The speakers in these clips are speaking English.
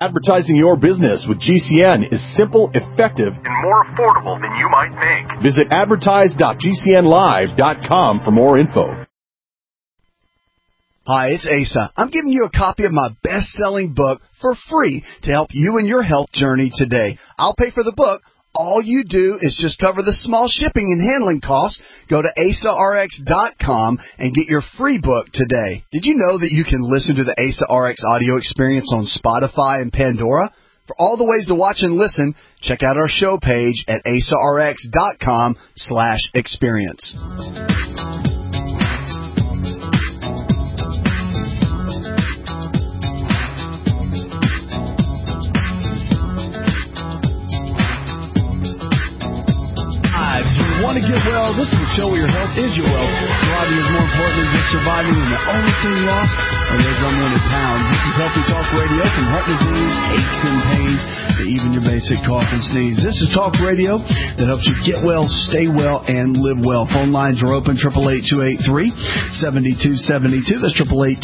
Advertising your business with GCN is simple, effective, and more affordable than you might think. Visit advertise.gcnlive.com for more info. Hi, it's Asa. I'm giving you a copy of my best-selling book for free to help you in your health journey today. I'll pay for the book. All you do is just cover the small shipping and handling costs. Go to AsaRx.com and get your free book today. Did you know that you can listen to the Asa RX audio experience on Spotify and Pandora? For all the ways to watch and listen, check out our show page at AsaRx.com/experience. Want to get well? This is a show where your health is your wealth. Surviving is more important than just surviving, and the only thing lost are those unwanted pounds. This is Healthy Talk Radio, from heart disease, aches and pains, to even your basic cough and sneeze. This is Talk Radio that helps you get well, stay well, and live well. Phone lines are open, 888-283-7272. That's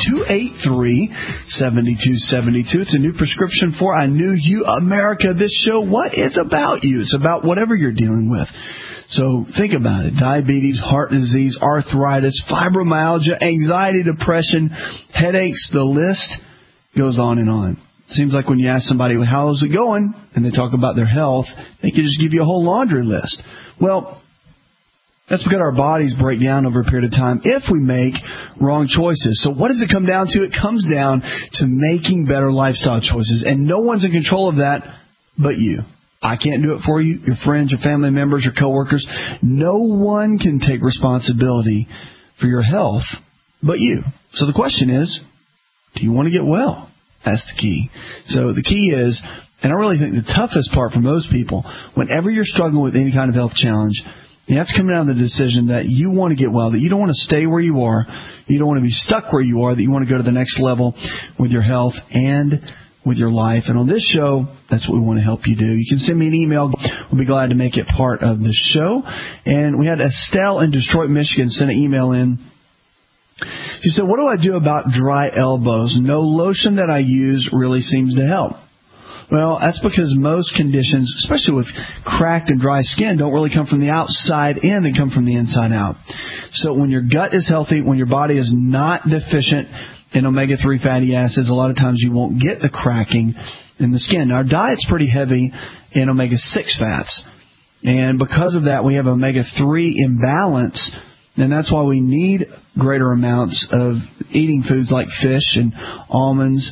888-283-7272. It's a new prescription for I Knew You America. This show, what is about you? It's about whatever you're dealing with. So think about it. Diabetes, heart disease, arthritis, fibromyalgia, anxiety, depression, headaches, the list goes on and on. It seems like when you ask somebody, how's it going, and they talk about their health, they can just give you a whole laundry list. Well, that's because our bodies break down over a period of time if we make wrong choices. So what does it come down to? It comes down to making better lifestyle choices, and no one's in control of that but you. I can't do it for you, your friends, your family members, your coworkers. No one can take responsibility for your health but you. So the question is, do you want to get well? That's the key. So the key is, and I really think the toughest part for most people, whenever you're struggling with any kind of health challenge, you have to come down to the decision that you want to get well, that you don't want to stay where you are, you don't want to be stuck where you are, that you want to go to the next level with your health and with your life. And on this show, that's what we want to help you do. You can send me an email. We'll be glad to make it part of the show. And we had Estelle in Detroit, Michigan send an email in. She said, what do I do about dry elbows? No lotion that I use really seems to help. Well, that's because most conditions, especially with cracked and dry skin, don't really come from the outside in. They come from the inside out. So when your gut is healthy, when your body is not deficient in omega-3 fatty acids, a lot of times you won't get the cracking in the skin. Now, our diet's pretty heavy in omega-6 fats. And because of that, we have omega-3 imbalance. And that's why we need greater amounts of eating foods like fish and almonds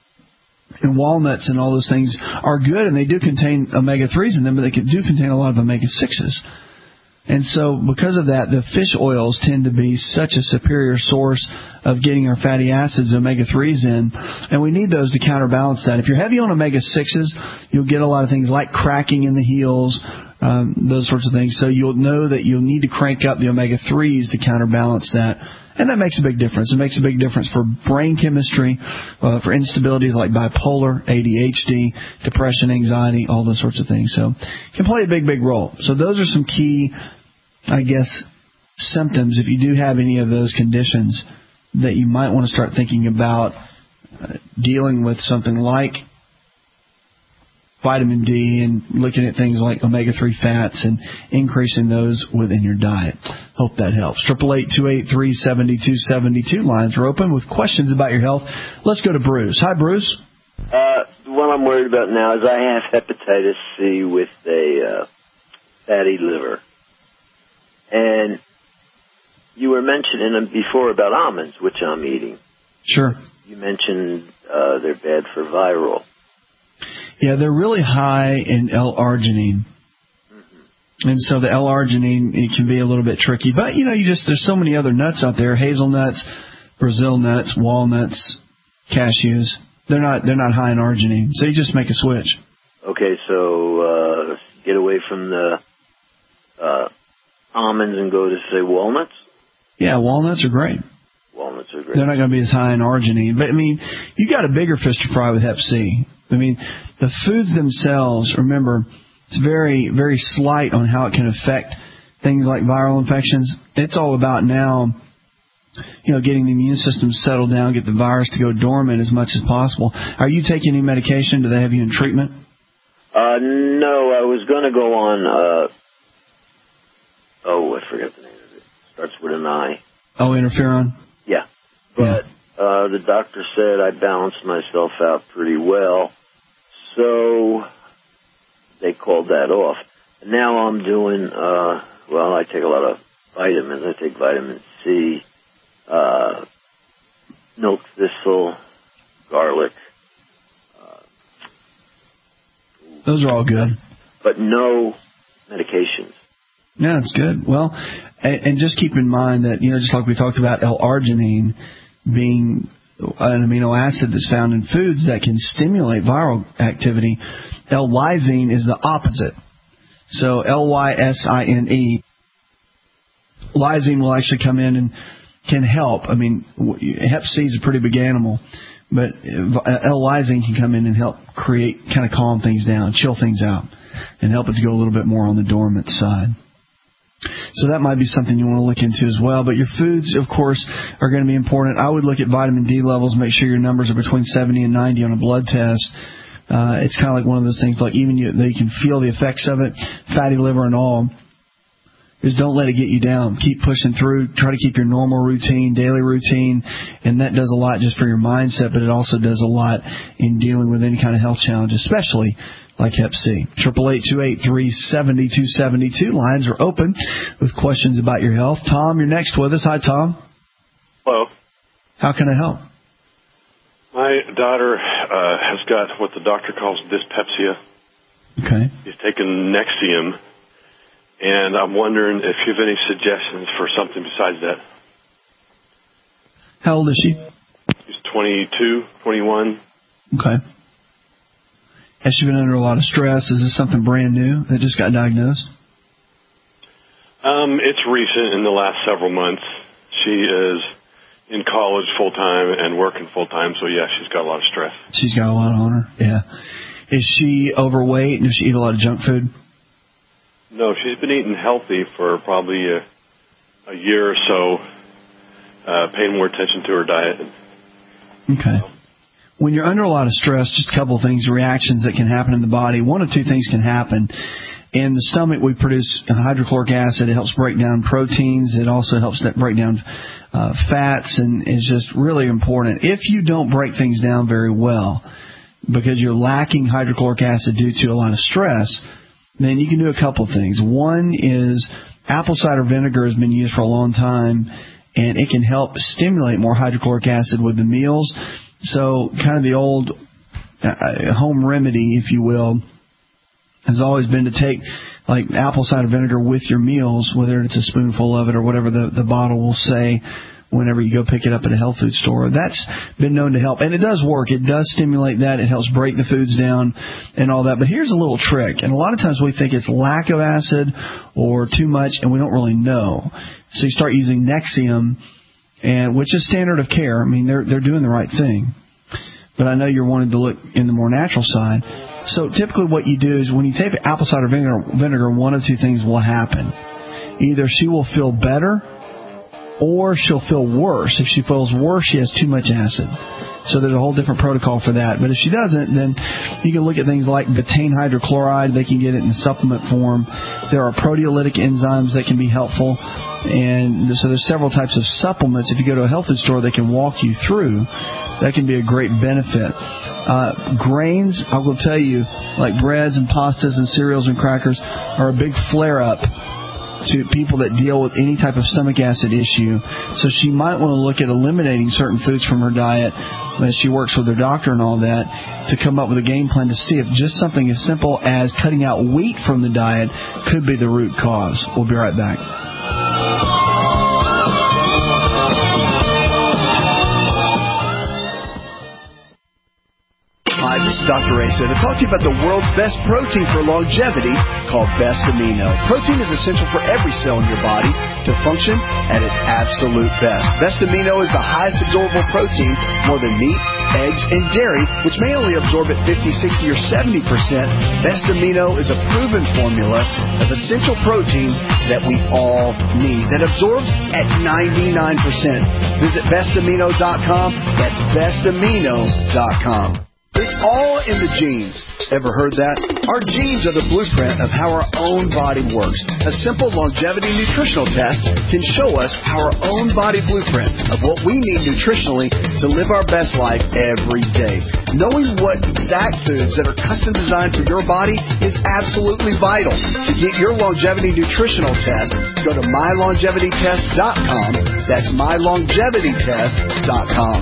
and walnuts, and all those things are good, and they do contain omega-3s in them, but they do contain a lot of omega-6s. And so because of that, the fish oils tend to be such a superior source of getting our fatty acids, omega-3s in, and we need those to counterbalance that. If you're heavy on omega-6s, you'll get a lot of things like cracking in the heels, those sorts of things. So you'll know that you'll need to crank up the omega-3s to counterbalance that. And that makes a big difference. It makes a big difference for brain chemistry, for instabilities like bipolar, ADHD, depression, anxiety, all those sorts of things. So it can play a big, big role. So those are some key, I guess, symptoms, if you do have any of those conditions, that you might want to start thinking about dealing with something like vitamin D and looking at things like omega-3 fats and increasing those within your diet. Hope that helps. 888-283-7272. Lines are open with questions about your health. Let's go to Bruce. Hi, Bruce. What I'm worried about now is I have hepatitis C with a fatty liver. And you were mentioning before about almonds, which I'm eating. Sure. You mentioned they're bad for viral. Yeah, they're really high in L-arginine. Mm-hmm. And so the L-arginine, it can be a little bit tricky. But, there's so many other nuts out there, hazelnuts, Brazil nuts, walnuts, cashews. They're not high in arginine. So you just make a switch. Okay, so get away from the almonds and go to, say, walnuts? Yeah, walnuts are great. Walnuts are great. They're not going to be as high in arginine. But, you got a bigger fish to fry with Hep C. The foods themselves, remember, it's very, very slight on how it can affect things like viral infections. It's all about now getting the immune system settled down, get the virus to go dormant as much as possible. Are you taking any medication? Do they have you in treatment? No, I was going to go on, I forget the name of it. Starts with an I. Oh, interferon? Yeah. But the doctor said I balanced myself out pretty well, so they called that off. Now I'm doing, I take a lot of vitamins. I take vitamin C, milk thistle, garlic. Those are all good. But no medications. Yeah, that's good. Well, and just keep in mind that, just like we talked about L-arginine being an amino acid that's found in foods that can stimulate viral activity, L-lysine is the opposite. So L-Y-S-I-N-E, lysine will actually come in and can help. I mean, Hep C is a pretty big animal, but L-lysine can come in and help kind of calm things down, chill things out, and help it to go a little bit more on the dormant side. So that might be something you want to look into as well. But your foods, of course, are going to be important. I would look at vitamin D levels, make sure your numbers are between 70 and 90 on a blood test. It's kind of like one of those things, like even you can feel the effects of it, fatty liver and all. Just don't let it get you down. Keep pushing through. Try to keep your normal routine, daily routine, and that does a lot just for your mindset, but it also does a lot in dealing with any kind of health challenge, especially like Hep C. 888-283-7272. Lines are open with questions about your health. Tom, you're next with us. Hi, Tom. Hello. How can I help? My daughter has got what the doctor calls dyspepsia. Okay. She's taken Nexium, and I'm wondering if you have any suggestions for something besides that. How old is she? She's 22, 21. Okay. Has she been under a lot of stress? Is this something brand new that just got diagnosed? It's recent, in the last several months. She is in college full-time and working full-time, so yeah, she's got a lot of stress. She's got a lot on her, yeah. Is she overweight? Does she eat a lot of junk food? No, she's been eating healthy for probably a year or so, paying more attention to her diet. Okay. When you're under a lot of stress, just a couple of things, reactions that can happen in the body. One of two things can happen. In the stomach, we produce hydrochloric acid. It helps break down proteins. It also helps break down fats, and is just really important. If you don't break things down very well because you're lacking hydrochloric acid due to a lot of stress, then you can do a couple of things. One is apple cider vinegar has been used for a long time, and it can help stimulate more hydrochloric acid with the meals. So kind of the old home remedy, if you will, has always been to take like apple cider vinegar with your meals, whether it's a spoonful of it or whatever the bottle will say whenever you go pick it up at a health food store. That's been known to help, and it does work. It does stimulate that. It helps break the foods down and all that. But here's a little trick, and a lot of times we think it's lack of acid or too much, and we don't really know. So you start using Nexium, and which is standard of care. I mean, they're doing the right thing. But I know you're wanting to look in the more natural side. So typically what you do is when you take apple cider vinegar, one of two things will happen. Either she will feel better or she'll feel worse. If she feels worse, she has too much acid. So there's a whole different protocol for that. But if she doesn't, then you can look at things like betaine hydrochloride. They can get it in supplement form. There are proteolytic enzymes that can be helpful. And so there's several types of supplements. If you go to a health food store, they can walk you through. That can be a great benefit. Grains, I will tell you, like breads and pastas and cereals and crackers, are a big flare-up to people that deal with any type of stomach acid issue. So she might want to look at eliminating certain foods from her diet as she works with her doctor and all that to come up with a game plan to see if just something as simple as cutting out wheat from the diet could be the root cause. We'll be right back. Dr. Asa, to talk to you about the world's best protein for longevity called Best Amino. Protein is essential for every cell in your body to function at its absolute best. Best Amino is the highest absorbable protein, more than meat, eggs, and dairy, which may only absorb at 50, 60, or 70%. Best Amino is a proven formula of essential proteins that we all need that absorbs at 99%. Visit bestamino.com. That's bestamino.com. It's all in the genes. Ever heard that? Our genes are the blueprint of how our own body works. A simple longevity nutritional test can show us our own body blueprint of what we need nutritionally to live our best life every day. Knowing what exact foods that are custom designed for your body is absolutely vital. To get your longevity nutritional test, go to mylongevitytest.com. That's mylongevitytest.com.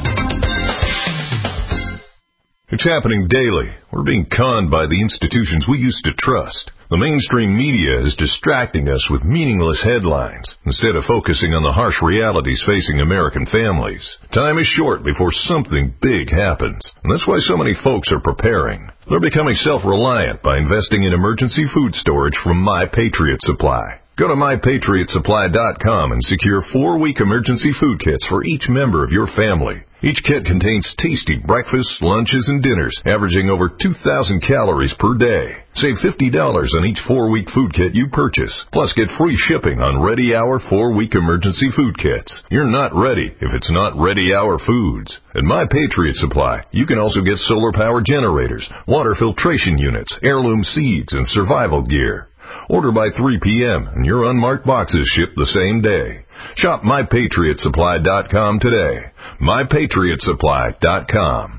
It's happening daily. We're being conned by the institutions we used to trust. The mainstream media is distracting us with meaningless headlines instead of focusing on the harsh realities facing American families. Time is short before something big happens, and that's why so many folks are preparing. They're becoming self-reliant by investing in emergency food storage from My Patriot Supply. Go to MyPatriotSupply.com and secure 4-week emergency food kits for each member of your family. Each kit contains tasty breakfasts, lunches, and dinners, averaging over 2,000 calories per day. Save $50 on each 4-week food kit you purchase. Plus, get free shipping on Ready Hour 4-week emergency food kits. You're not ready if it's not Ready Hour foods. At My Patriot Supply, you can also get solar power generators, water filtration units, heirloom seeds, and survival gear. Order by 3 p.m. and your unmarked boxes ship the same day. Shop MyPatriotSupply.com today. MyPatriotSupply.com.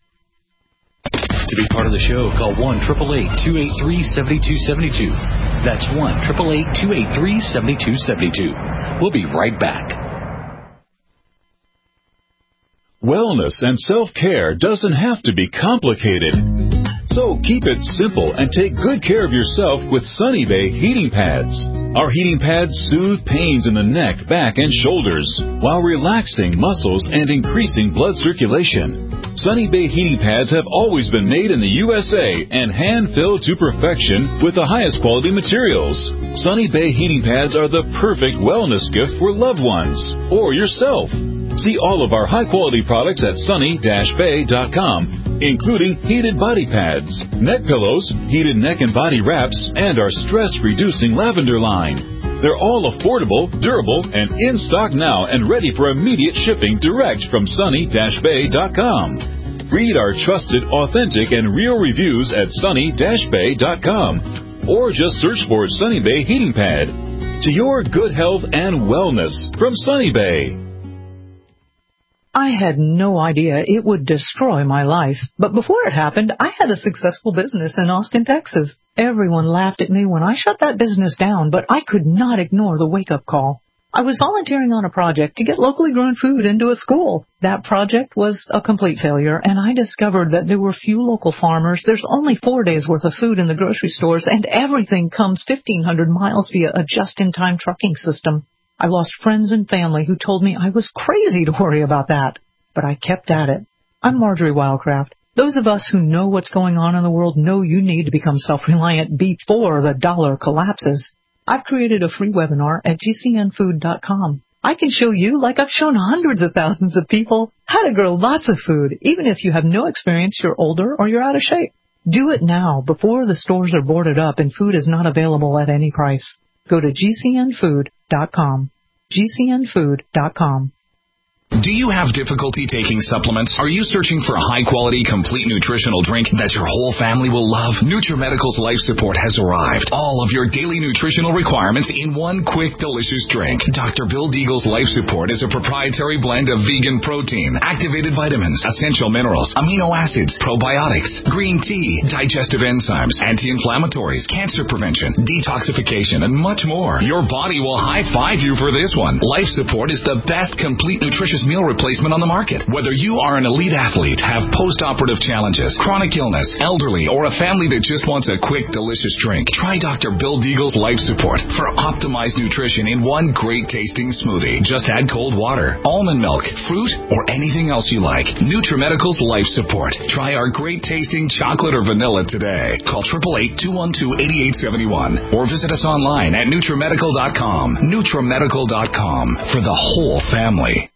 To be part of the show, call 1-888-283-7272. That's 1-888-283-7272. We'll be right back. Wellness and self-care doesn't have to be complicated. So keep it simple and take good care of yourself with Sunny Bay heating pads. Our heating pads soothe pains in the neck, back, and shoulders while relaxing muscles and increasing blood circulation. Sunny Bay heating pads have always been made in the USA and hand-filled to perfection with the highest quality materials. Sunny Bay heating pads are the perfect wellness gift for loved ones or yourself. See all of our high-quality products at sunny-bay.com, including heated body pads, neck pillows, heated neck and body wraps, and our stress-reducing lavender line. They're all affordable, durable, and in stock now and ready for immediate shipping direct from sunny-bay.com. Read our trusted, authentic, and real reviews at sunny-bay.com, or just search for Sunny Bay Heating Pad. To your good health and wellness from Sunny Bay. I had no idea it would destroy my life. But before it happened, I had a successful business in Austin, Texas. Everyone laughed at me when I shut that business down, but I could not ignore the wake-up call. I was volunteering on a project to get locally grown food into a school. That project was a complete failure, and I discovered that there were few local farmers. There's only 4 days' worth of food in the grocery stores, and everything comes 1,500 miles via a just-in-time trucking system. I lost friends and family who told me I was crazy to worry about that, but I kept at it. I'm Marjorie Wildcraft. Those of us who know what's going on in the world know you need to become self-reliant before the dollar collapses. I've created a free webinar at gcnfood.com. I can show you, like I've shown hundreds of thousands of people, how to grow lots of food, even if you have no experience, you're older, or you're out of shape. Do it now, before the stores are boarded up and food is not available at any price. Go to gcnfood.com. gcnfood.com. Do you have difficulty taking supplements? Are you searching for a high-quality, complete nutritional drink that your whole family will love? NutriMedical's Life Support has arrived. All of your daily nutritional requirements in one quick, delicious drink. Dr. Bill Deagle's Life Support is a proprietary blend of vegan protein, activated vitamins, essential minerals, amino acids, probiotics, green tea, digestive enzymes, anti-inflammatories, cancer prevention, detoxification, and much more. Your body will high-five you for this one. Life Support is the best complete nutritious largest meal replacement on the market. Whether you are an elite athlete, have post-operative challenges, chronic illness, elderly, or a family that just wants a quick, delicious drink, try Dr. Bill Deagle's Life Support for optimized nutrition in one great-tasting smoothie. Just add cold water, almond milk, fruit, or anything else you like. NutriMedical's Life Support. Try our great-tasting chocolate or vanilla today. Call 888-212-8871 or visit us online at NutriMedical.com. NutriMedical.com for the whole family.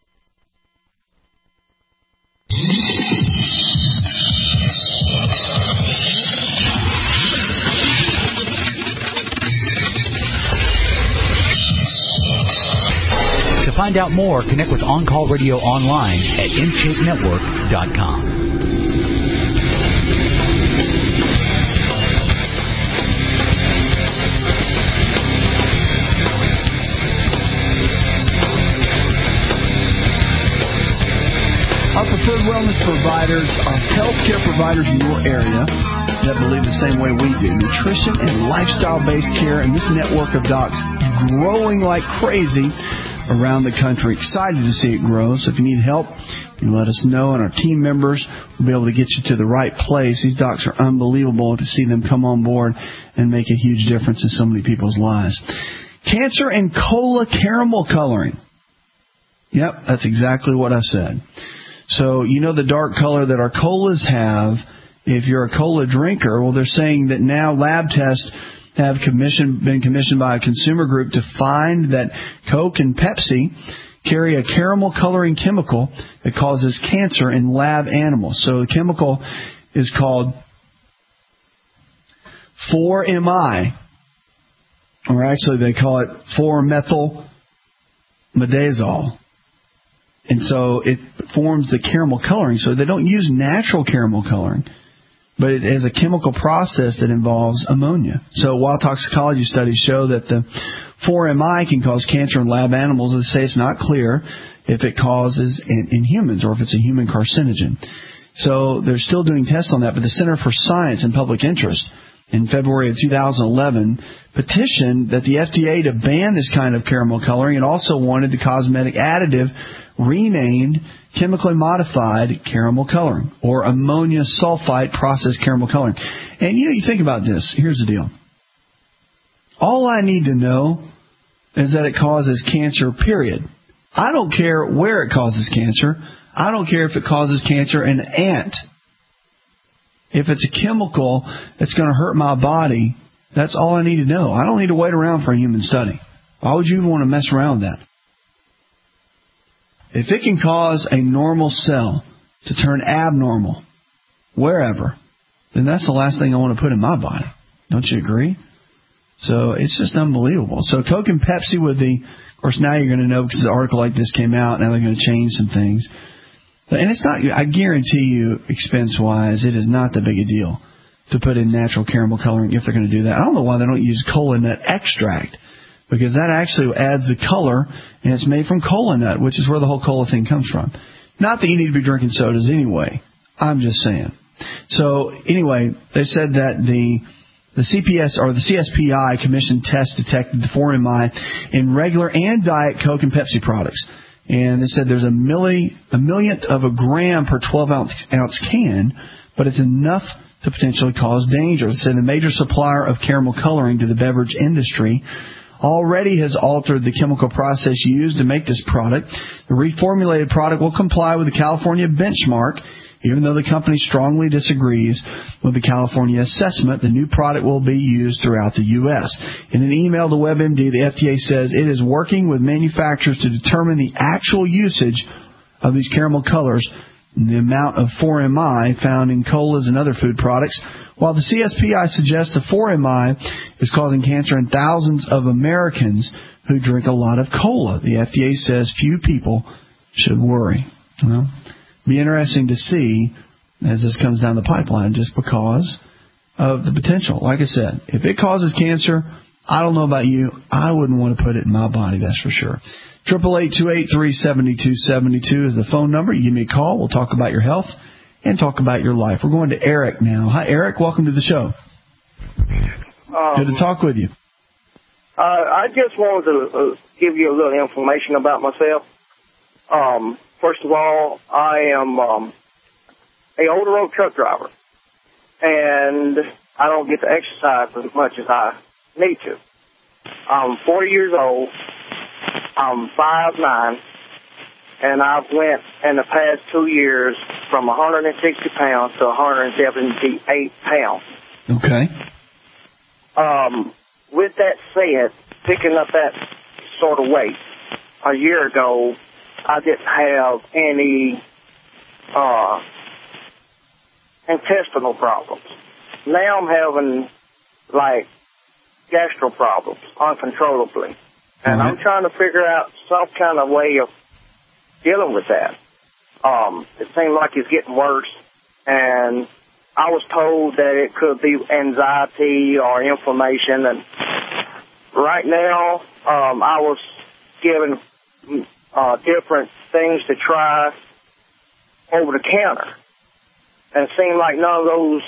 To find out more, connect with On Call Radio online at InShapeNetwork.com. Our preferred wellness providers are healthcare providers in your area that believe the same way we do. Nutrition and lifestyle-based care, and this network of docs growing like crazy around the country. Excited to see it grow. So if you need help, you let us know, and our team members will be able to get you to the right place. These docs are unbelievable to see them come on board and make a huge difference in so many people's lives. Cancer and cola caramel coloring. Yep, that's exactly what I said. So, you know the dark color that our colas have, if you're a cola drinker, well, they're saying that now lab tests have been commissioned by a consumer group to find that Coke and Pepsi carry a caramel coloring chemical that causes cancer in lab animals. So the chemical is called 4-MI, or actually they call it 4-methylmidazole. And so it forms the caramel coloring. So they don't use natural caramel coloring, but it is a chemical process that involves ammonia. So while toxicology studies show that the 4-MI can cause cancer in lab animals, they say it's not clear if it causes in humans or if it's a human carcinogen. So they're still doing tests on that, but the Center for Science and Public Interest in February of 2011 petitioned that the FDA to ban this kind of caramel coloring, and also wanted the cosmetic additive renamed chemically modified caramel coloring, or ammonia sulfite processed caramel coloring. And you think about this. Here's the deal. All I need to know is that it causes cancer, period. I don't care where it causes cancer. I don't care if it causes cancer in an ant. If it's a chemical that's going to hurt my body, that's all I need to know. I don't need to wait around for a human study. Why would you even want to mess around with that? If it can cause a normal cell to turn abnormal, wherever, then that's the last thing I want to put in my body. Don't you agree? So it's just unbelievable. So Coke and Pepsi of course now you're going to know because the article like this came out, now they're going to change some things. And it's not, I guarantee you, expense-wise, it is not that big a deal to put in natural caramel coloring if they're going to do that. I don't know why they don't use cola nut extract, because that actually adds the color, and it's made from cola nut, which is where the whole cola thing comes from. Not that you need to be drinking sodas anyway. I'm just saying. So anyway, they said that the CPS or the CSPI commissioned tests detected the 4-MI in regular and diet Coke and Pepsi products. And they said there's a millionth of a gram per 12-ounce can, but it's enough to potentially cause danger. They said the major supplier of caramel coloring to the beverage industry already has altered the chemical process used to make this product. The reformulated product will comply with the California benchmark. Even though the company strongly disagrees with the California assessment, the new product will be used throughout the U.S. In an email to WebMD, the FDA says it is working with manufacturers to determine the actual usage of these caramel colors and the amount of 4-MI found in colas and other food products. While the CSPI suggests the 4-MI is causing cancer in thousands of Americans who drink a lot of cola, the FDA says few people should worry. Well, be interesting to see as this comes down the pipeline, just because of the potential. Like I said, if it causes cancer, I don't know about you, I wouldn't want to put it in my body, that's for sure. 888-283-7272 is the phone number. You give me a call. We'll talk about your health and talk about your life. We're going to Eric now. Hi, Eric. Welcome to the show. Good to talk with you. I just wanted to give you a little information about myself. First of all, I am a over-the-road truck driver, and I don't get to exercise as much as I need to. I'm 40 years old. I'm 5'9", and I've went in the past 2 years from 160 pounds to 178 pounds. Okay. With that said, picking up that sort of weight a year ago, I didn't have any intestinal problems. Now I'm having, like, gastro problems uncontrollably. And I'm trying to figure out some kind of way of dealing with that. It seems like it's getting worse, and I was told that it could be anxiety or inflammation. And right now, I was given different things to try over the counter, and it seemed like none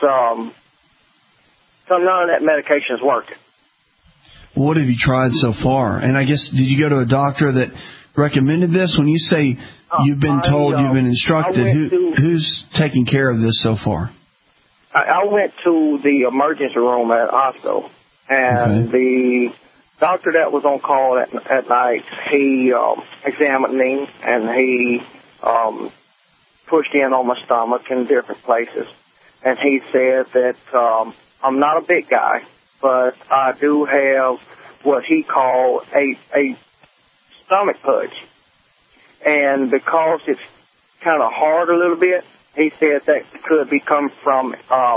of that medication is working. What have you tried so far? And I guess, did you go to a doctor that recommended this? When you say you've been told, you've been instructed, who's taking care of this so far? I went to the emergency room at the hospital, and the doctor that was on call at night, he examined me, and he pushed in on my stomach in different places. And he said that I'm not a big guy, but I do have what he called a stomach pudge. And because it's kind of hard a little bit, he said that could be coming from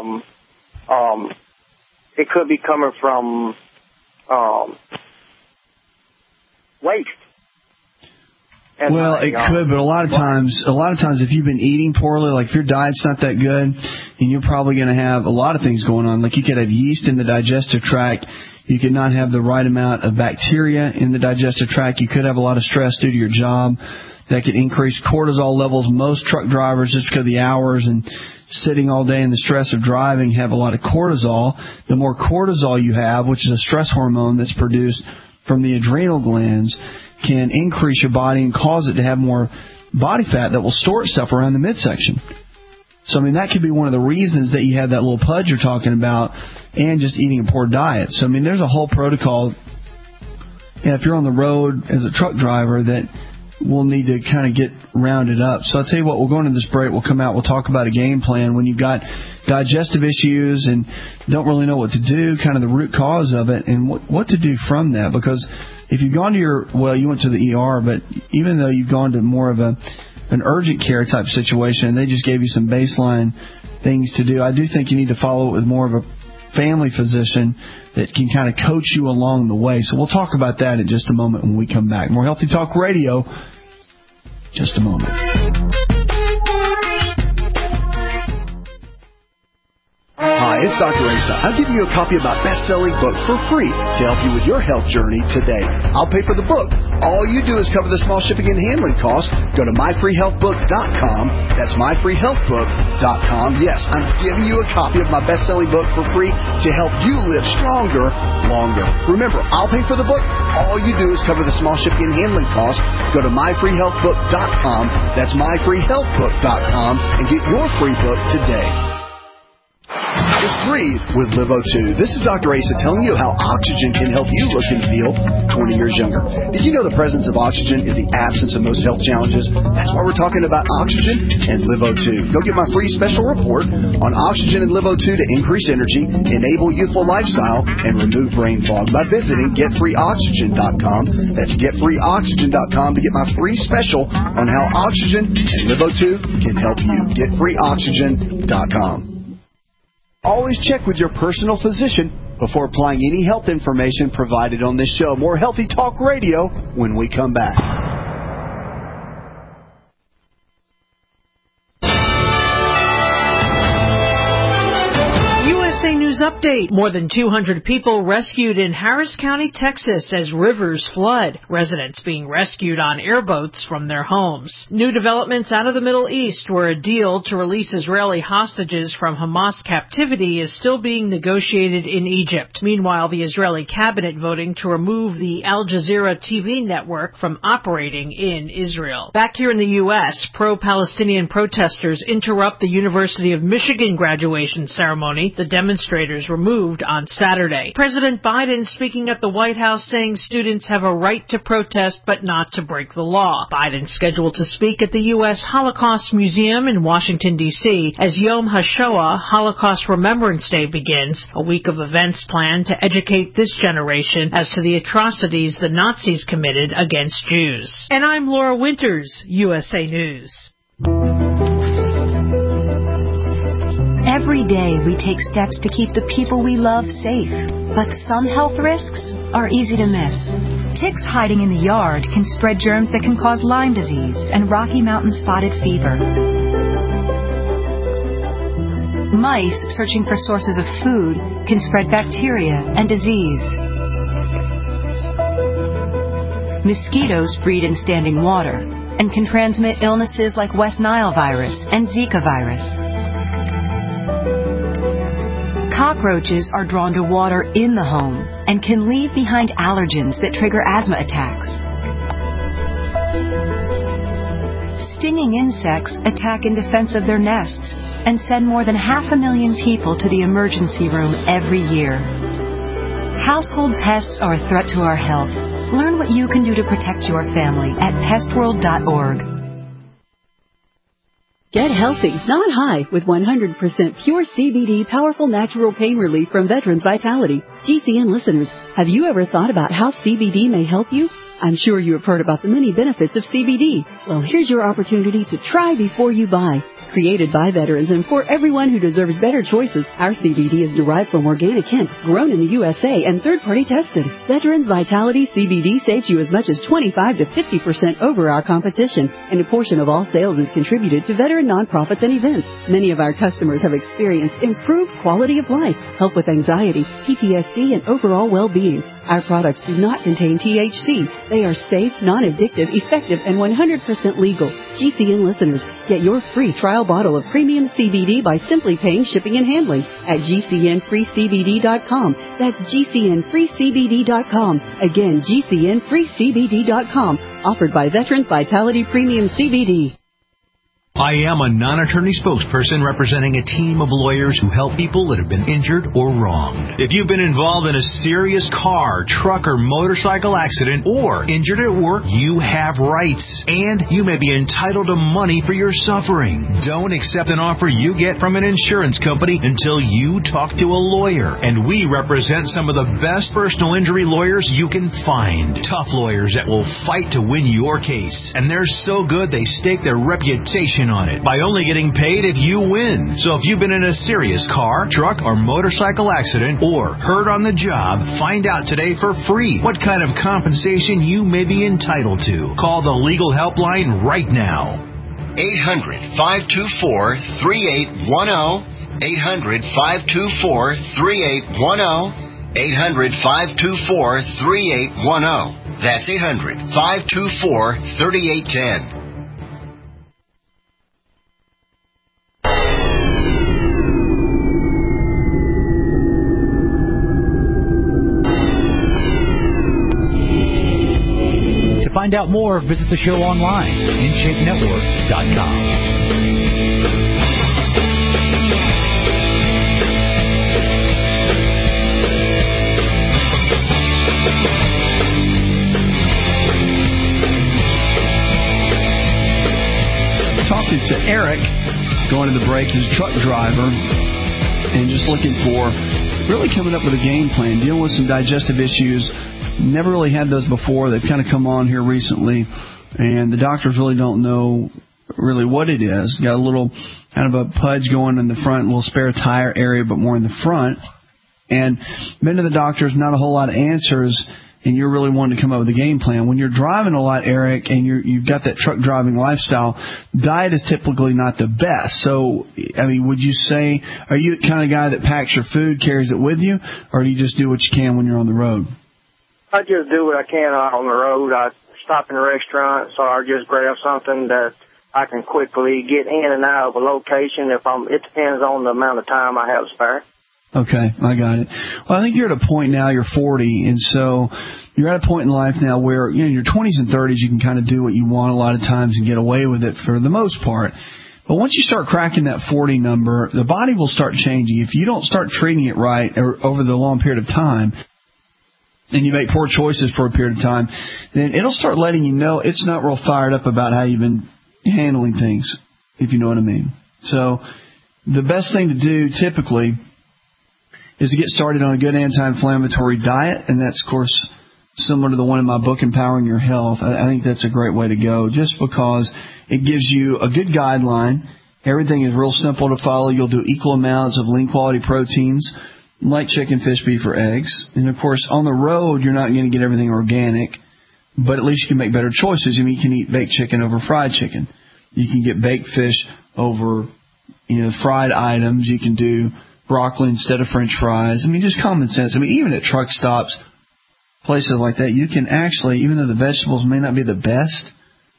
waste. And well, it could, but a lot of times, if you've been eating poorly, like if your diet's not that good, and you're probably going to have a lot of things going on. Like you could have yeast in the digestive tract. You could not have the right amount of bacteria in the digestive tract. You could have a lot of stress due to your job. That could increase cortisol levels. Most truck drivers, just because of the hours and sitting all day and the stress of driving, have a lot of cortisol. The more cortisol you have, which is a stress hormone that's produced from the adrenal glands, can increase your body and cause it to have more body fat that will store itself around the midsection. So, I mean, that could be one of the reasons that you have that little pudge you're talking about, and just eating a poor diet. So, I mean, there's a whole protocol. And if you're on the road as a truck driver, that we'll need to kind of get rounded up. So I'll tell you what, we'll go into this break. We'll come out. We'll talk about a game plan when you've got digestive issues and don't really know what to do, kind of the root cause of it, and what to do from that. Because if you've gone to you went to the ER, but even though you've gone to more of an urgent care type situation and they just gave you some baseline things to do, I do think you need to follow it with more of a family physician that can kind of coach you along the way. So we'll talk about that in just a moment when we come back. More Healthy Talk Radio, just a moment. Hi, it's Dr. Asa. I'm giving you a copy of my best-selling book for free to help you with your health journey today. I'll pay for the book. All you do is cover the small shipping and handling costs. Go to myfreehealthbook.com. That's myfreehealthbook.com. Yes, I'm giving you a copy of my best-selling book for free to help you live stronger, longer. Remember, I'll pay for the book. All you do is cover the small shipping and handling costs. Go to myfreehealthbook.com. That's myfreehealthbook.com and get your free book today. Just breathe with LiveO2. This is Dr. Asa telling you how oxygen can help you look and feel 20 years younger. Did you know the presence of oxygen is the absence of most health challenges? That's why we're talking about oxygen and LiveO2. Go get my free special report on oxygen and LiveO2 to increase energy, enable youthful lifestyle, and remove brain fog by visiting GetFreeOxygen.com. That's GetFreeOxygen.com to get my free special on how oxygen and LiveO2 can help you. GetFreeOxygen.com. Always check with your personal physician before applying any health information provided on this show. More Healthy Talk Radio when we come back. USA News News update. More than 200 people rescued in Harris County, Texas as rivers flood. Residents being rescued on airboats from their homes. New developments out of the Middle East, where a deal to release Israeli hostages from Hamas captivity is still being negotiated in Egypt. Meanwhile, the Israeli cabinet voting to remove the Al Jazeera TV network from operating in Israel. Back here in the U.S., pro-Palestinian protesters interrupt the University of Michigan graduation ceremony the demonstrators removed on Saturday. President Biden speaking at the White House saying students have a right to protest but not to break the law. Biden scheduled to speak at the U.S. Holocaust Museum in Washington, D.C. as Yom HaShoah, Holocaust Remembrance Day, begins, a week of events planned to educate this generation as to the atrocities the Nazis committed against Jews. And I'm Laura Winters, USA News. Every day we take steps to keep the people we love safe, but some health risks are easy to miss. Ticks hiding in the yard can spread germs that can cause Lyme disease and Rocky Mountain spotted fever. Mice searching for sources of food can spread bacteria and disease. Mosquitoes breed in standing water and can transmit illnesses like West Nile virus and Zika virus. Cockroaches are drawn to water in the home and can leave behind allergens that trigger asthma attacks. Stinging insects attack in defense of their nests and send more than 500,000 people to the emergency room every year. Household pests are a threat to our health. Learn what you can do to protect your family at pestworld.org. Get healthy, not high, with 100% pure CBD powerful natural pain relief from Veterans Vitality. GCN listeners, have you ever thought about how CBD may help you? I'm sure you have heard about the many benefits of CBD. Well, here's your opportunity to try before you buy. Created by veterans and for everyone who deserves better choices, our CBD is derived from organic hemp, grown in the USA, and third-party tested. Veterans Vitality CBD saves you as much as 25 to 50% over our competition, and a portion of all sales is contributed to veteran nonprofits and events. Many of our customers have experienced improved quality of life, help with anxiety, PTSD, and overall well-being. Our products do not contain THC. They are safe, non-addictive, effective, and 100% legal. GCN listeners, get your free trial bottle of premium CBD by simply paying shipping and handling at GCNFreeCBD.com. That's GCNFreeCBD.com. Again, GCNFreeCBD.com. Offered by Veterans Vitality Premium CBD. I am a non-attorney spokesperson representing a team of lawyers who help people that have been injured or wronged. If you've been involved in a serious car, truck, or motorcycle accident or injured at work, you have rights, and you may be entitled to money for your suffering. Don't accept an offer you get from an insurance company until you talk to a lawyer, and we represent some of the best personal injury lawyers you can find. Tough lawyers that will fight to win your case, and they're so good they stake their reputation on it by only getting paid if you win. So if you've been in a serious car, truck, or motorcycle accident or hurt on the job, find out today for free what kind of compensation you may be entitled to. Call the legal helpline right now. 800-524-3810. 800-524-3810. 800-524-3810. That's 800-524-3810. To find out more, visit the show online, InShapeNetwork.com. Talking to Eric, going to the break, he's a truck driver, and just looking for, really coming up with a game plan, dealing with some digestive issues. Never really had those before. They've kind of come on here recently, and the doctors really don't know really what it is. Got a little kind of a pudge going in the front, a little spare tire area, but more in the front. And been to the doctors, not a whole lot of answers. and you're really wanting to come up with a game plan. When you're driving a lot, Eric, and you've got that truck driving lifestyle, diet is typically not the best. So, I mean, would you say, are you the kind of guy that packs your food, carries it with you, or do you just do what you can when you're on the road? I just do what I can on the road. I stop in a restaurant, so I just grab something that I can quickly get in and out of a location. It depends on the amount of time I have spare. Okay, I got it. Well, I think you're at a point now, you're 40, and so you're at a point in life now where, you know, in your 20s and 30s, you can kind of do what you want a lot of times and get away with it for the most part. But once you start cracking that 40 number, the body will start changing. If you don't start treating it right over the long period of time, and you make poor choices for a period of time, then it'll start letting you know it's not real fired up about how you've been handling things, if you know what I mean. So the best thing to do typically is to get started on a good anti-inflammatory diet, and that's, of course, similar to the one in my book, Empowering Your Health. I think that's a great way to go, just because it gives you a good guideline. Everything is real simple to follow. You'll do equal amounts of lean quality proteins, like chicken, fish, beef, or eggs. And, of course, on the road, you're not going to get everything organic, but at least you can make better choices. I mean, you can eat baked chicken over fried chicken. You can get baked fish over, fried items. You can do broccoli instead of French fries. I mean, just common sense. I mean, even at truck stops, places like that, you can actually, even though the vegetables may not be the best,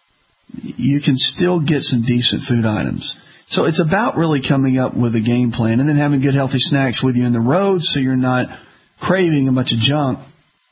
you can still get some decent food items. So it's about really coming up with a game plan and then having good healthy snacks with you on the road so you're not craving a bunch of junk.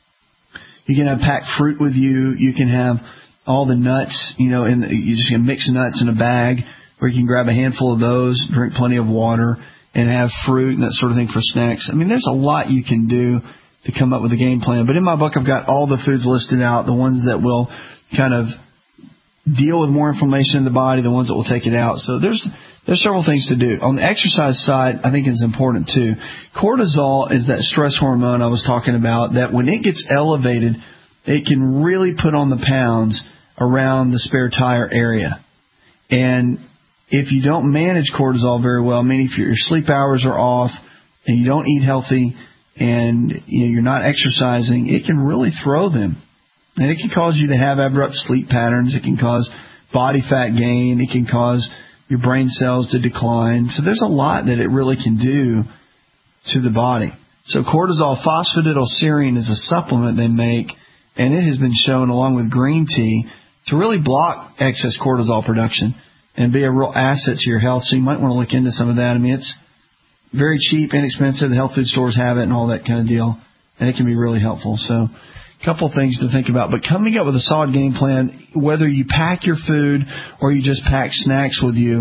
You can have packed fruit with you. You can have all the nuts, and you just can mix nuts in a bag, or you can grab a handful of those, drink plenty of water, and have fruit and that sort of thing for snacks. I mean, there's a lot you can do to come up with a game plan. But in my book, I've got all the foods listed out, the ones that will kind of deal with more inflammation in the body, the ones that will take it out. So there's several things to do. On the exercise side, I think it's important too. Cortisol is that stress hormone I was talking about that when it gets elevated, it can really put on the pounds around the spare tire area. And if you don't manage cortisol very well, I mean, if your sleep hours are off and you don't eat healthy and you're not exercising, it can really throw them. And it can cause you to have abrupt sleep patterns. It can cause body fat gain. It can cause your brain cells to decline. So there's a lot that it really can do to the body. So cortisol phosphatidylserine is a supplement they make, and it has been shown along with green tea to really block excess cortisol production and be a real asset to your health. So you might want to look into some of that. I mean, it's very cheap, inexpensive. The health food stores have it and all that kind of deal, and it can be really helpful. So a couple of things to think about. But coming up with a solid game plan, whether you pack your food or you just pack snacks with you,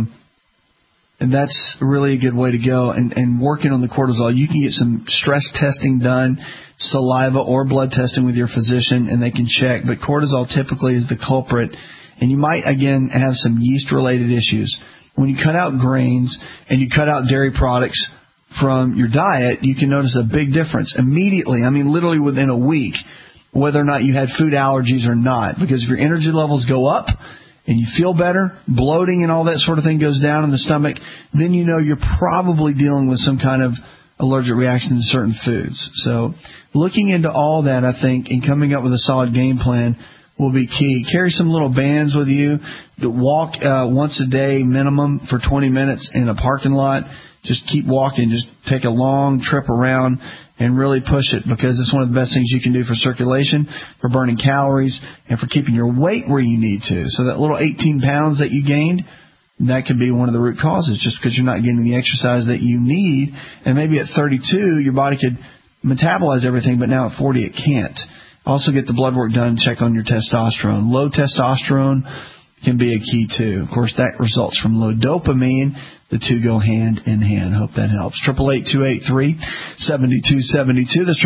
and that's really a good way to go. And working on the cortisol, you can get some stress testing done, saliva or blood testing with your physician, and they can check. But cortisol typically is the culprit. And you might, again, have some yeast-related issues. When you cut out grains and you cut out dairy products from your diet, you can notice a big difference immediately. I mean, literally within a week, whether or not you had food allergies or not. Because if your energy levels go up and you feel better, bloating and all that sort of thing goes down in the stomach, then you know you're probably dealing with some kind of allergic reaction to certain foods. So looking into all that, I think, and coming up with a solid game plan will be key. Carry some little bands with you. Walk once a day minimum for 20 minutes in a parking lot. Just keep walking. Just take a long trip around and really push it, because it's one of the best things you can do for circulation, for burning calories, and for keeping your weight where you need to. So that little 18 pounds that you gained, that could be one of the root causes, just because you're not getting the exercise that you need. And maybe at 32, your body could metabolize everything, but now at 40, it can't. Also get the blood work done, check on your testosterone. Low testosterone can be a key too. Of course, that results from low dopamine. The two go hand in hand. Hope that helps. 888-283-7272. That's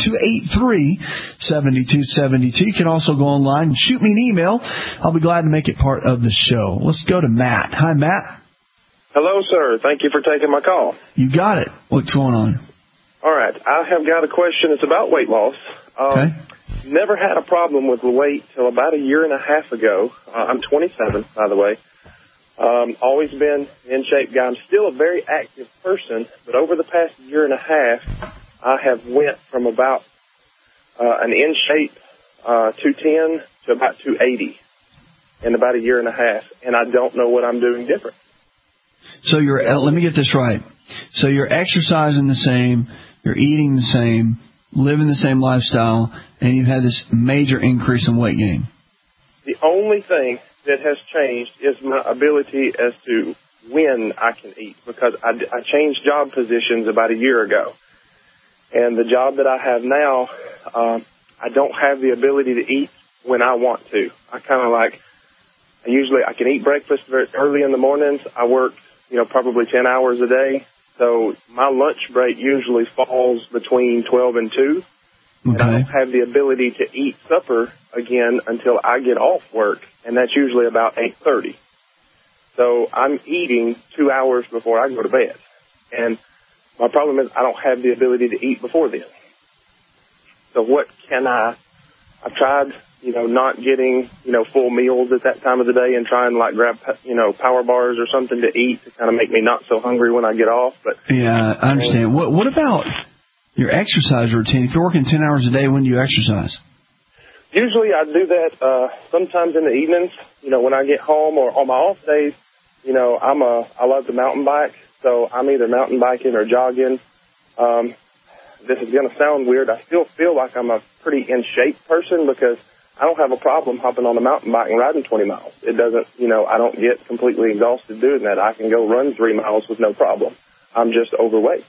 888-283-7272. You can also go online and shoot me an email. I'll be glad to make it part of the show. Let's go to Matt. Hi, Matt. Hello, sir. Thank you for taking my call. You got it. What's going on? All right. I have got a question. It's about weight loss. Okay. Never had a problem with weight till about a year and a half ago. I'm 27, by the way. Always been in shape guy. I'm still a very active person, but over the past year and a half, I have went from about an in shape 210 to about 280 in about a year and a half, and I don't know what I'm doing different. So let me get this right. So you're exercising the same, you're eating the same, living the same lifestyle, and you've had this major increase in weight gain. The only thing that has changed is my ability as to when I can eat, because I changed job positions about a year ago. And the job that I have now, I don't have the ability to eat when I want to. I can eat breakfast very early in the mornings. I work, probably 10 hours a day. So my lunch break usually falls between 12 and 2. Okay. And I don't have the ability to eat supper again until I get off work, and that's usually about 8:30. So I'm eating 2 hours before I go to bed. And my problem is I don't have the ability to eat before then. So what can I've tried, not getting, full meals at that time of the day and trying to grab, power bars or something to eat to kind of make me not so hungry when I get off. But yeah, I understand. What about your exercise routine? If you're working 10 hours a day, when do you exercise? Usually I do that sometimes in the evenings, when I get home, or on my off days. I love to mountain bike, so I'm either mountain biking or jogging. This is going to sound weird. I still feel like I'm a pretty in shape person because I don't have a problem hopping on a mountain bike and riding 20 miles. It doesn't, I don't get completely exhausted doing that. I can go run 3 miles with no problem. I'm just overweight.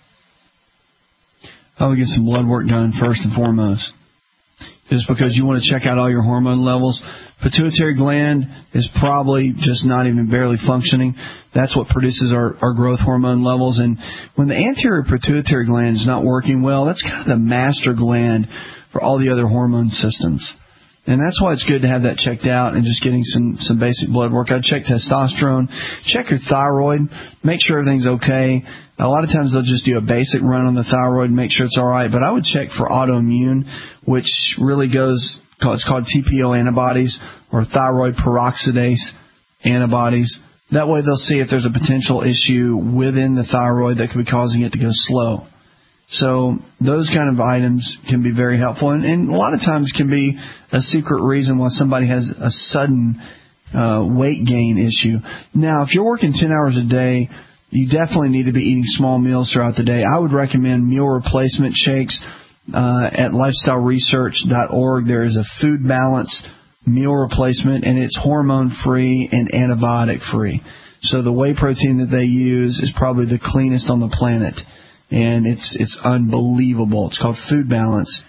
I would get some blood work done first and foremost, just because you want to check out all your hormone levels. Pituitary gland is probably just not even barely functioning. That's what produces our growth hormone levels. And when the anterior pituitary gland is not working well, that's kind of the master gland for all the other hormone systems. And that's why it's good to have that checked out and just getting some basic blood work. I'd check testosterone, check your thyroid, make sure everything's okay. A lot of times they'll just do a basic run on the thyroid and make sure it's all right. But I would check for autoimmune, which really it's called TPO antibodies or thyroid peroxidase antibodies. That way they'll see if there's a potential issue within the thyroid that could be causing it to go slow. So those kind of items can be very helpful, and a lot of times can be a secret reason why somebody has a sudden weight gain issue. Now, if you're working 10 hours a day, you definitely need to be eating small meals throughout the day. I would recommend meal replacement shakes. At lifestyleresearch.org, there is a food balance meal replacement, and it's hormone-free and antibiotic-free. So the whey protein that they use is probably the cleanest on the planet. And it's unbelievable. It's called Food Balance,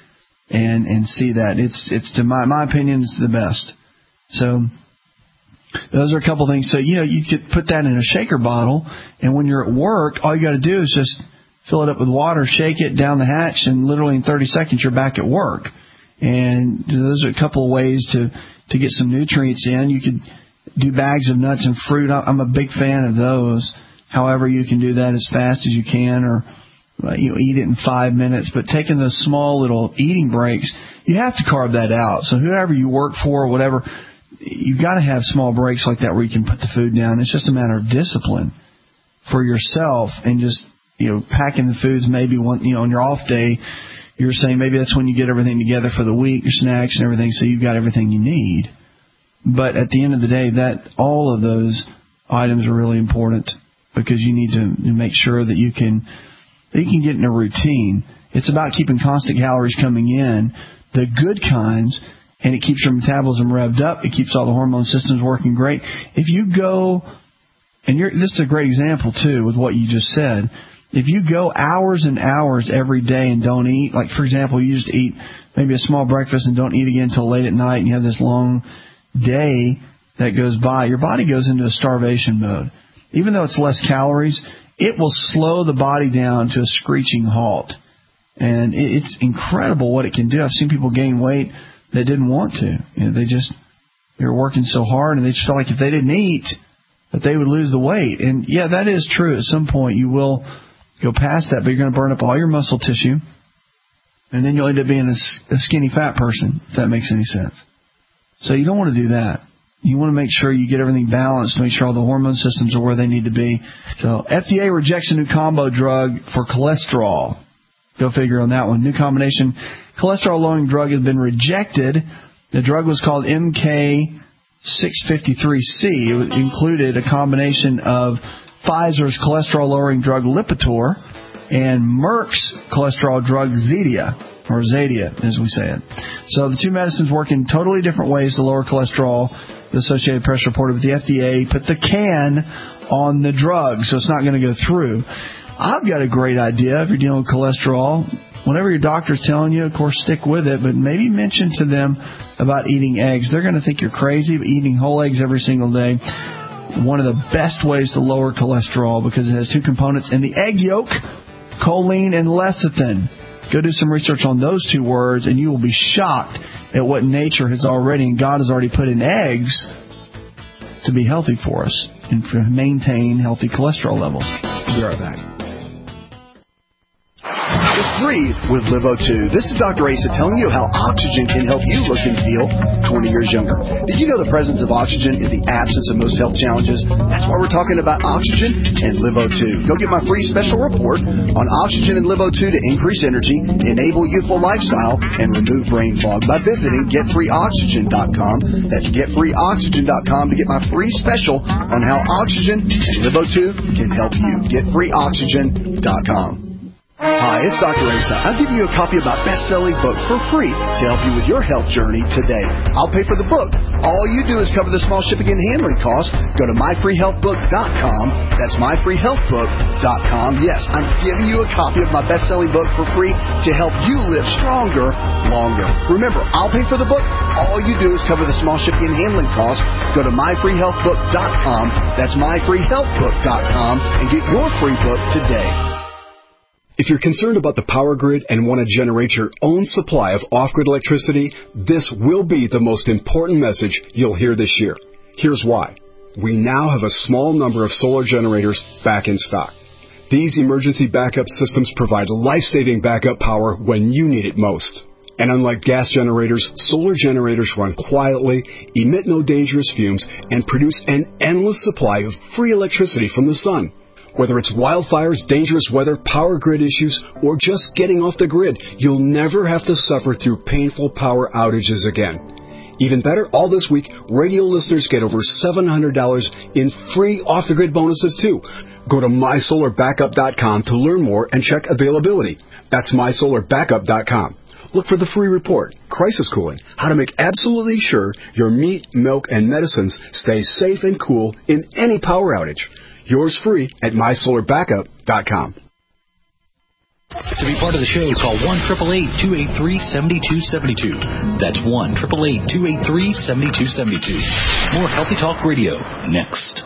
and see that it's to my opinion, it's the best. So those are a couple things. So you could put that in a shaker bottle, and when you're at work, all you got to do is just fill it up with water, shake it down the hatch, and literally in 30 seconds you're back at work. And those are a couple of ways to get some nutrients in. You could do bags of nuts and fruit. I'm a big fan of those. However, you can do that as fast as you can, or eat it in 5 minutes. But taking those small little eating breaks, you have to carve that out. So whoever you work for or whatever, you've got to have small breaks like that where you can put the food down. It's just a matter of discipline for yourself, and just packing the foods maybe on your off day. You're saying maybe that's when you get everything together for the week, your snacks and everything, so you've got everything you need. But at the end of the day, all of those items are really important, because you need to make sure that you can get in a routine. It's about keeping constant calories coming in, the good kinds, and it keeps your metabolism revved up. It keeps all the hormone systems working great. If you go, and this is a great example too with what you just said, if you go hours and hours every day and don't eat, like for example, you just eat maybe a small breakfast and don't eat again until late at night, and you have this long day that goes by, your body goes into a starvation mode. Even though it's less calories, it will slow the body down to a screeching halt. And it's incredible what it can do. I've seen people gain weight that didn't want to. They were working so hard, and they just felt like if they didn't eat, that they would lose the weight. And yeah, that is true. At some point, you will go past that, but you're going to burn up all your muscle tissue, and then you'll end up being a skinny fat person, if that makes any sense. So you don't want to do that. You want to make sure you get everything balanced, make sure all the hormone systems are where they need to be. So FDA rejects a new combo drug for cholesterol. Go figure on that one. New combination cholesterol-lowering drug has been rejected. The drug was called MK653C. It included a combination of Pfizer's cholesterol-lowering drug Lipitor and Merck's cholesterol drug Zetia, or Zadia, as we say it. So the two medicines work in totally different ways to lower cholesterol. The Associated Press reported with the FDA put the can on the drug, so it's not going to go through. I've got a great idea if you're dealing with cholesterol. Whatever your doctor's telling you, of course, stick with it, but maybe mention to them about eating eggs. They're going to think you're crazy, but eating whole eggs every single day, one of the best ways to lower cholesterol because it has two components in the egg yolk, choline and lecithin. Go do some research on those two words, and you will be shocked at what nature has already, and God has already put in eggs to be healthy for us and to maintain healthy cholesterol levels. We'll be right back. Just breathe with Livo2. This is Dr. Asa telling you how oxygen can help you look and feel 20 years younger. Did you know the presence of oxygen is the absence of most health challenges? That's why we're talking about oxygen and Livo2. Go get my free special report on oxygen and Livo2 to increase energy, enable youthful lifestyle, and remove brain fog by visiting getfreeoxygen.com. That's getfreeoxygen.com to get my free special on how oxygen and Livo2 can help you. Getfreeoxygen.com. Hi, it's Dr. Asa. I'm giving you a copy of my best-selling book for free to help you with your health journey today. I'll pay for the book. All you do is cover the small shipping and handling costs. Go to myfreehealthbook.com. That's myfreehealthbook.com. Yes, I'm giving you a copy of my best-selling book for free to help you live stronger, longer. Remember, I'll pay for the book. All you do is cover the small shipping and handling costs. Go to myfreehealthbook.com. That's myfreehealthbook.com and get your free book today. If you're concerned about the power grid and want to generate your own supply of off-grid electricity, this will be the most important message you'll hear this year. Here's why. We now have a small number of solar generators back in stock. These emergency backup systems provide life-saving backup power when you need it most. And unlike gas generators, solar generators run quietly, emit no dangerous fumes, and produce an endless supply of free electricity from the sun. Whether it's wildfires, dangerous weather, power grid issues, or just getting off the grid, you'll never have to suffer through painful power outages again. Even better, all this week, radio listeners get over $700 in free off-the-grid bonuses, too. Go to mysolarbackup.com to learn more and check availability. That's mysolarbackup.com. Look for the free report, Crisis Cooling, how to make absolutely sure your meat, milk, and medicines stay safe and cool in any power outage. Yours free at mysolarbackup.com. To be part of the show, call 1-888-283-7272. That's 1-888-283-7272. More Healthy Talk Radio next.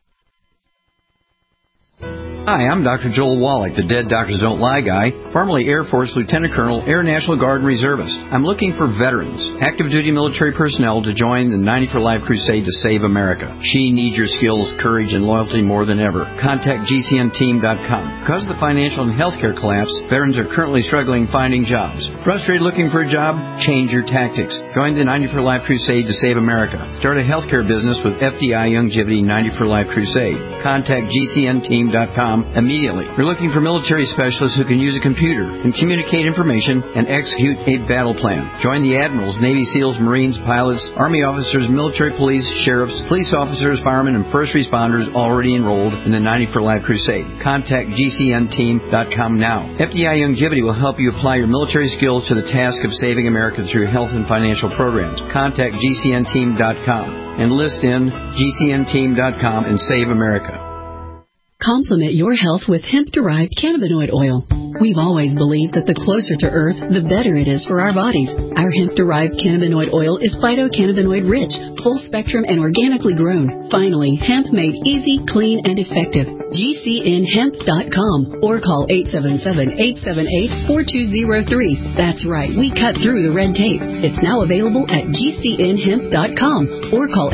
Hi, I'm Dr. Joel Wallach, the Dead Doctors Don't Lie guy, formerly Air Force Lieutenant Colonel, Air National Guard and Reservist. I'm looking for veterans, active duty military personnel to join the 90 for Life crusade to save America. She needs your skills, courage, and loyalty more than ever. Contact GCNteam.com. Because of the financial and healthcare collapse, veterans are currently struggling finding jobs. Frustrated looking for a job? Change your tactics. Join the 90 for Life crusade to save America. Start a healthcare business with FDI Youngevity 90 for Life crusade. Contact GCNteam.com immediately. We're looking for military specialists who can use a computer and communicate information and execute a battle plan. Join the admirals, Navy SEALs, Marines, pilots, Army officers, military police, sheriffs, police officers, firemen, and first responders already enrolled in the 90 for Life crusade. Contact GCNteam.com now. FDI Youngevity will help you apply your military skills to the task of saving America through health and financial programs. Contact GCNteam.com. Enlist in GCNteam.com and save America. Complement your health with hemp-derived cannabinoid oil. We've always believed that the closer to Earth, the better it is for our bodies. Our hemp-derived cannabinoid oil is phytocannabinoid-rich, full-spectrum, and organically grown. Finally, hemp made easy, clean, and effective. GCNhemp.com or call 877-878-4203. That's right, we cut through the red tape. It's now available at GCNhemp.com or call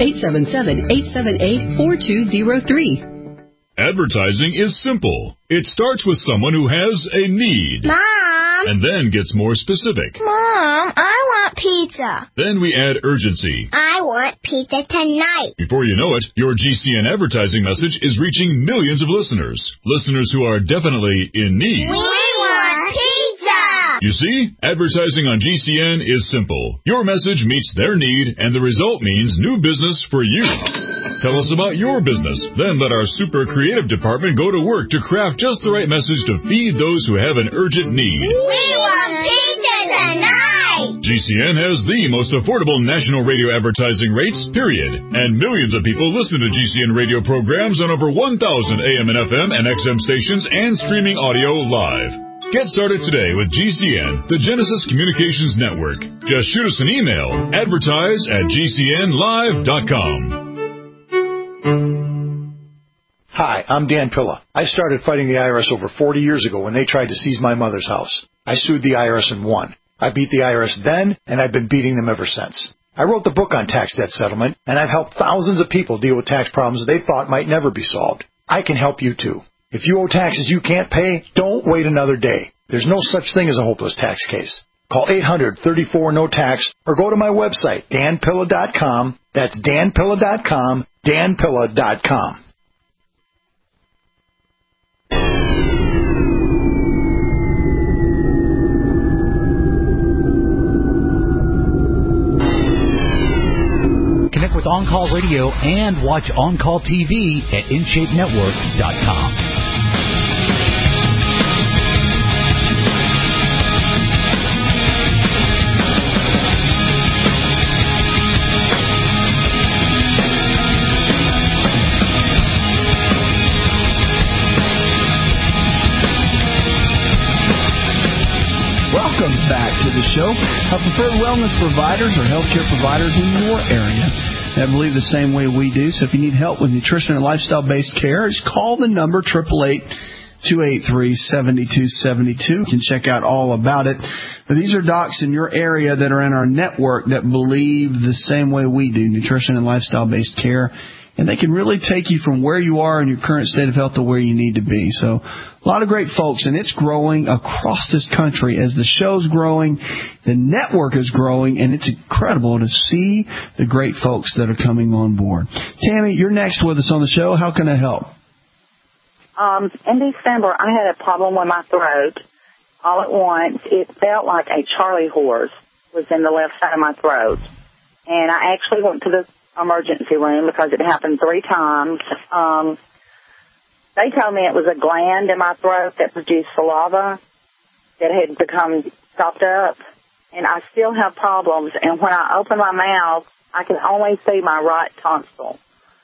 877-878-4203. Advertising is simple. It starts with someone who has a need. Mom! And then gets more specific. Mom, I want pizza. Then we add urgency. I want pizza tonight. Before you know it, your GCN advertising message is reaching millions of listeners. Listeners who are definitely in need. We want pizza! You see, advertising on GCN is simple. Your message meets their need, and the result means new business for you. Tell us about your business. Then let our super creative department go to work to craft just the right message to feed those who have an urgent need. We want pizza tonight! GCN has the most affordable national radio advertising rates, period. And millions of people listen to GCN radio programs on over 1,000 AM and FM and XM stations and streaming audio live. Get started today with GCN, the Genesis Communications Network. Just shoot us an email, advertise@gcnlive.com. Hi, I'm Dan Pilla. I started fighting the IRS over 40 years ago when they tried to seize my mother's house. I sued the IRS and won. I beat the IRS then, and I've been beating them ever since. I wrote the book on tax debt settlement, and I've helped thousands of people deal with tax problems they thought might never be solved. I can help you too. If you owe taxes you can't pay, don't wait another day. There's no such thing as a hopeless tax case. Call 800-34-NO-TAX or go to my website, danpilla.com. That's danpilla.com, danpilla.com. Connect with On Call Radio and watch On Call TV at InShapeNetwork.com. Welcome back to the show. Preferred wellness providers or healthcare providers in your area that believe the same way we do. So if you need help with nutrition and lifestyle-based care, just call the number 888-283-7272. You can check out all about it. But these are docs in your area that are in our network that believe the same way we do, nutrition and lifestyle-based care. And they can really take you from where you are in your current state of health to where you need to be. So a lot of great folks, and it's growing across this country. As the show's growing, the network is growing, and it's incredible to see the great folks that are coming on board. Tammy, you're next with us on the show. How can I help? In December, I had a problem with my throat. All at once, it felt like a Charlie horse was in the left side of my throat. And I actually went to the emergency room because it happened 3 times. They told me it was a gland in my throat that produced saliva that had become stopped up, and I still have problems. And when I open my mouth, I can only see my right tonsil.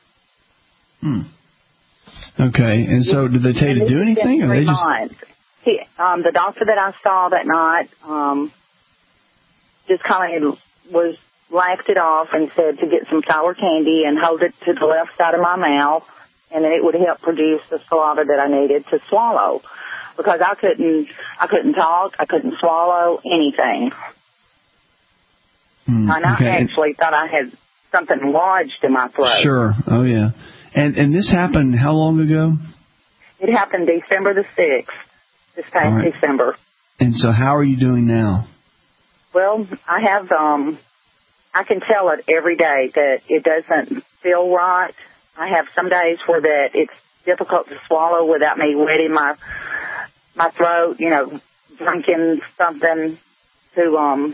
Okay, and so did they tell you to do anything? Or they just... The doctor that I saw that night just kind of laughed it off and said to get some sour candy and hold it to the left side of my mouth, and then it would help produce the saliva that I needed to swallow, because I couldn't talk, I couldn't swallow anything. And I actually thought I had something lodged in my throat. Sure. Oh yeah. And this happened how long ago? It happened December the 6th, this past December. And so how are you doing now? Well, I have I can tell it every day that it doesn't feel right. I have some days where that it's difficult to swallow without me wetting my throat, you know, drinking something to,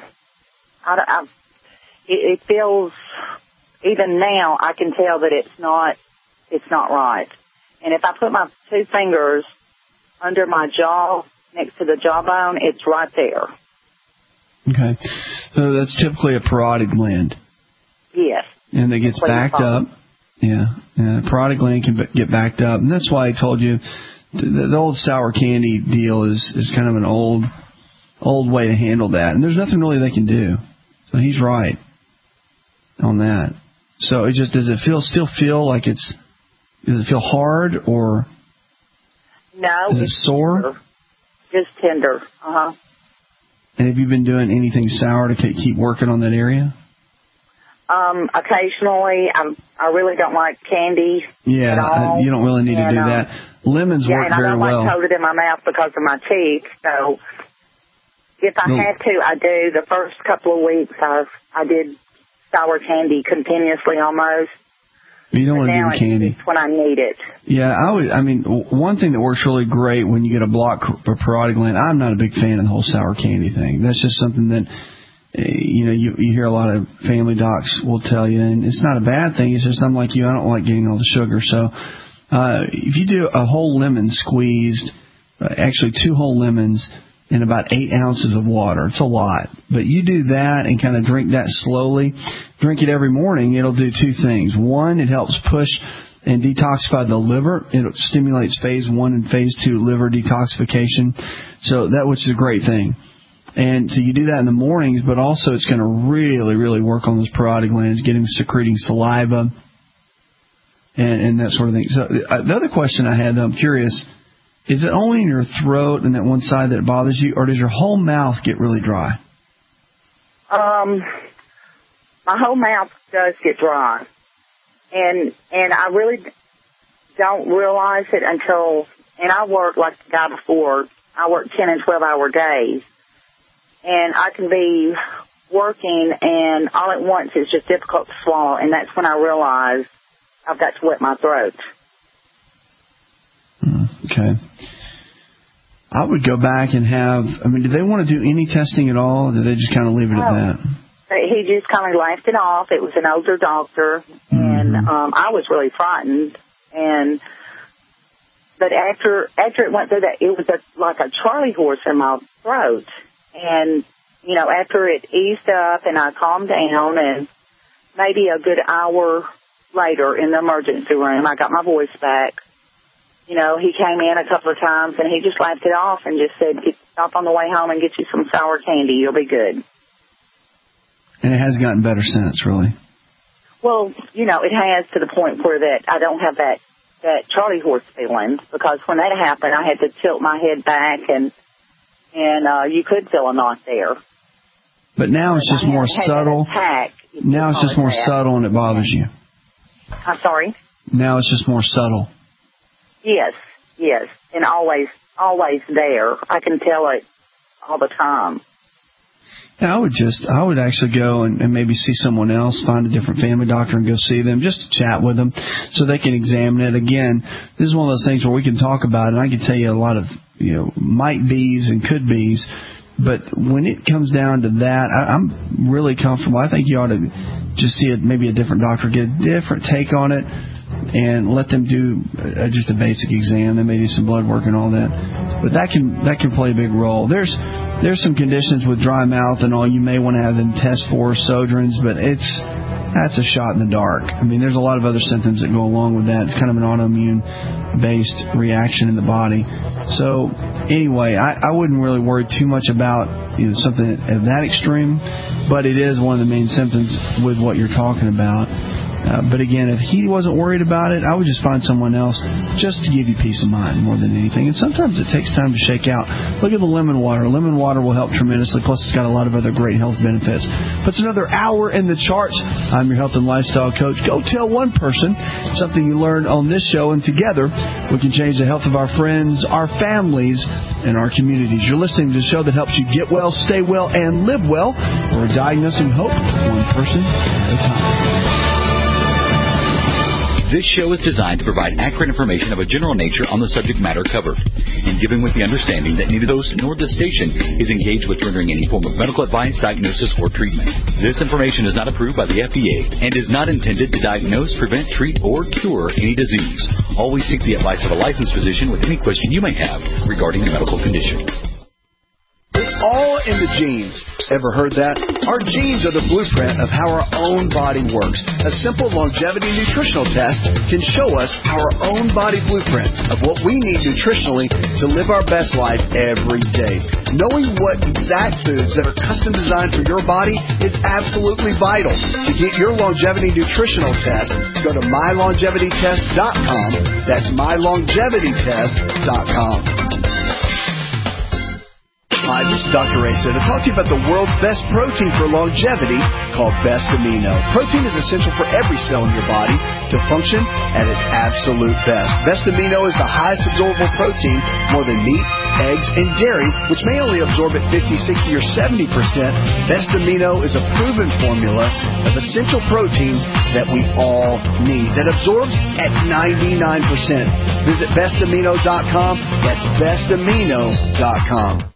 it feels, even now I can tell that it's not right. And if I put my 2 fingers under my jaw, next to the jawbone, it's right there. Okay. So that's typically a parotid gland. Yes. And it gets backed up. Yeah. And a parotid gland can get backed up. And that's why I told you the old sour candy deal is kind of an old way to handle that. And there's nothing really they can do. So he's right on that. So it just, does it still feel like does it feel hard or? No. Is it sore? Tender. Just tender. Uh-huh. And have you been doing anything sour to keep working on that area? Occasionally. I really don't like candy. Yeah, you don't really need to do that. Lemons work very well. I don't like to hold it in my mouth because of my teeth. So if I had to, I do. The first couple of weeks, I did sour candy continuously almost. You don't want to do candy. It's when I need it. Yeah, one thing that works really great when you get a blocked parotid gland, I'm not a big fan of the whole sour candy thing. That's just something that, you hear a lot of family docs will tell you, and it's not a bad thing. It's just I'm like you, I don't like getting all the sugar. So if you do a whole lemon squeezed, actually 2 whole lemons in about 8 ounces of water, it's a lot. But you do that and kind of drink that slowly. Drink it every morning. It'll do 2 things. One, it helps push and detoxify the liver. It stimulates phase 1 and phase 2 liver detoxification. So which is a great thing. And so you do that in the mornings, but also it's going to really, really work on those parotid glands, get them secreting saliva and that sort of thing. So the other question I had, though, I'm curious, is it only in your throat and that one side that bothers you, or does your whole mouth get really dry? My whole mouth does get dry. And I really don't realize it until, and I work like the guy before, I work 10 and 12-hour days. And I can be working, and all at once it's just difficult to swallow, and that's when I realize I've got to wet my throat. Okay. I would go back and do they want to do any testing at all, or do they just kind of leave it at that? He just kind of laughed it off. It was an older doctor, and I was really frightened. But after it went through that, it was like a Charlie horse in my throat. And, after it eased up and I calmed down, and maybe a good hour later in the emergency room, I got my voice back. He came in a couple of times, and he just laughed it off and just said, stop on the way home and get you some sour candy. You'll be good. And it has gotten better since, really? Well, it has, to the point where that I don't have that Charlie horse feeling, because when that happened, I had to tilt my head back, and you could feel a knot there. But now it's just more subtle. Now it's just more subtle, and it bothers you. I'm sorry? Now it's just more subtle. Yes, and always there. I can tell it all the time. Yeah, I would actually go and maybe see someone else, find a different family doctor and go see them, just to chat with them so they can examine it. Again, this is one of those things where we can talk about it, and I can tell you a lot of, might be's and could be's, but when it comes down to that, I'm really comfortable. I think you ought to just see maybe a different doctor, get a different take on it, and let them do just a basic exam. They may do some blood work and all that, but that can play a big role. There's some conditions with dry mouth and all you may want to have them test for, Sjögren's, but that's a shot in the dark. There's a lot of other symptoms that go along with that. It's kind of an autoimmune-based reaction in the body. So anyway, I wouldn't really worry too much about something of that extreme, but it is one of the main symptoms with what you're talking about. But again, if he wasn't worried about it, I would just find someone else just to give you peace of mind more than anything. And sometimes it takes time to shake out. Look at the lemon water. Lemon water will help tremendously. Plus, it's got a lot of other great health benefits. Puts another hour in the charts. I'm your health and lifestyle coach. Go tell one person something you learned on this show, and together we can change the health of our friends, our families, and our communities. You're listening to the show that helps you get well, stay well, and live well. We're diagnosing hope one person at a time. This show is designed to provide accurate information of a general nature on the subject matter covered, and given with the understanding that neither host nor the station is engaged with rendering any form of medical advice, diagnosis, or treatment. This information is not approved by the FDA and is not intended to diagnose, prevent, treat, or cure any disease. Always seek the advice of a licensed physician with any question you may have regarding a medical condition. It's all in the genes. Ever heard that? Our genes are the blueprint of how our own body works. A simple longevity nutritional test can show us our own body blueprint of what we need nutritionally to live our best life every day. Knowing what exact foods that are custom designed for your body is absolutely vital. To get your longevity nutritional test, go to mylongevitytest.com. That's mylongevitytest.com. Hi, this is Dr. Asa to talk to you about the world's best protein for longevity called Best Amino. Protein is essential for every cell in your body to function at its absolute best. Best Amino is the highest absorbable protein, more than meat, eggs, and dairy, which may only absorb at 50, 60, or 70%, Best Amino is a proven formula of essential proteins that we all need, that absorbs at 99%. Visit bestamino.com. That's bestamino.com.